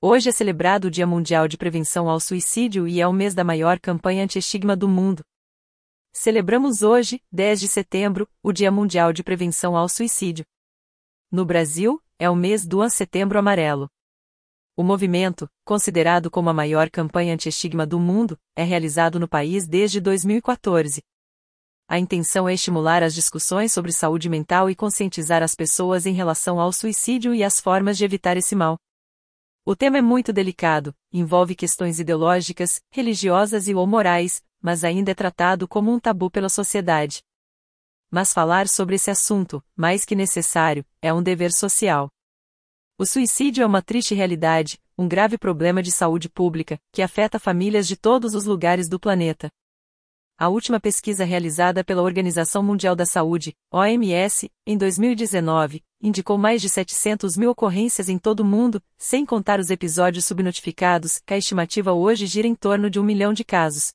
Hoje é celebrado o Dia Mundial de Prevenção ao Suicídio e é o mês da maior campanha anti-estigma do mundo. Celebramos hoje, 10 de setembro, o Dia Mundial de Prevenção ao Suicídio. No Brasil, é o mês do Setembro Amarelo. O movimento, considerado como a maior campanha anti-estigma do mundo, é realizado no país desde 2014. A intenção é estimular as discussões sobre saúde mental e conscientizar as pessoas em relação ao suicídio e as formas de evitar esse mal. O tema é muito delicado, envolve questões ideológicas, religiosas e ou morais, mas ainda é tratado como um tabu pela sociedade. Mas falar sobre esse assunto, mais que necessário, é um dever social. O suicídio é uma triste realidade, um grave problema de saúde pública, que afeta famílias de todos os lugares do planeta. A última pesquisa realizada pela Organização Mundial da Saúde, OMS, em 2019, indicou mais de 700 mil ocorrências em todo o mundo, sem contar os episódios subnotificados, que a estimativa hoje gira em torno de 1 milhão de casos.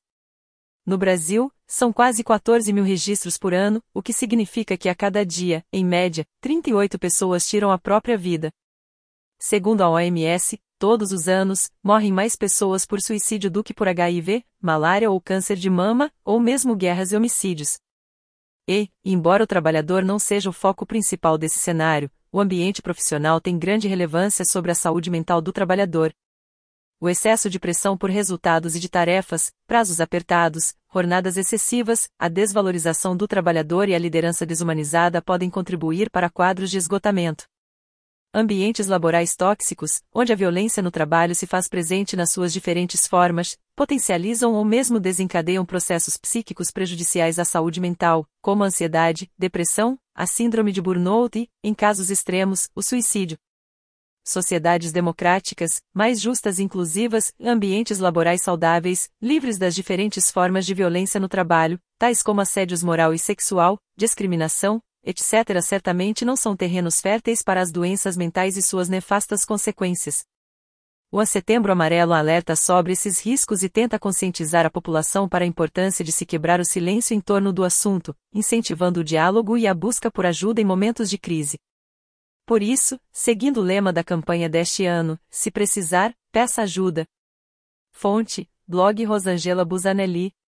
No Brasil, são quase 14 mil registros por ano, o que significa que a cada dia, em média, 38 pessoas tiram a própria vida. Segundo a OMS, todos os anos, morrem mais pessoas por suicídio do que por HIV, malária ou câncer de mama, ou mesmo guerras e homicídios. E, embora o trabalhador não seja o foco principal desse cenário, o ambiente profissional tem grande relevância sobre a saúde mental do trabalhador. O excesso de pressão por resultados e de tarefas, prazos apertados, jornadas excessivas, a desvalorização do trabalhador e a liderança desumanizada podem contribuir para quadros de esgotamento. Ambientes laborais tóxicos, onde a violência no trabalho se faz presente nas suas diferentes formas, potencializam ou mesmo desencadeiam processos psíquicos prejudiciais à saúde mental, como a ansiedade, depressão, a síndrome de burnout e, em casos extremos, o suicídio. Sociedades democráticas, mais justas e inclusivas, ambientes laborais saudáveis, livres das diferentes formas de violência no trabalho, tais como assédios moral e sexual, discriminação, etc., certamente não são terrenos férteis para as doenças mentais e suas nefastas consequências. O Setembro Amarelo alerta sobre esses riscos e tenta conscientizar a população para a importância de se quebrar o silêncio em torno do assunto, incentivando o diálogo e a busca por ajuda em momentos de crise. Por isso, seguindo o lema da campanha deste ano, se precisar, peça ajuda. Fonte, blog Rosângela Busanelli.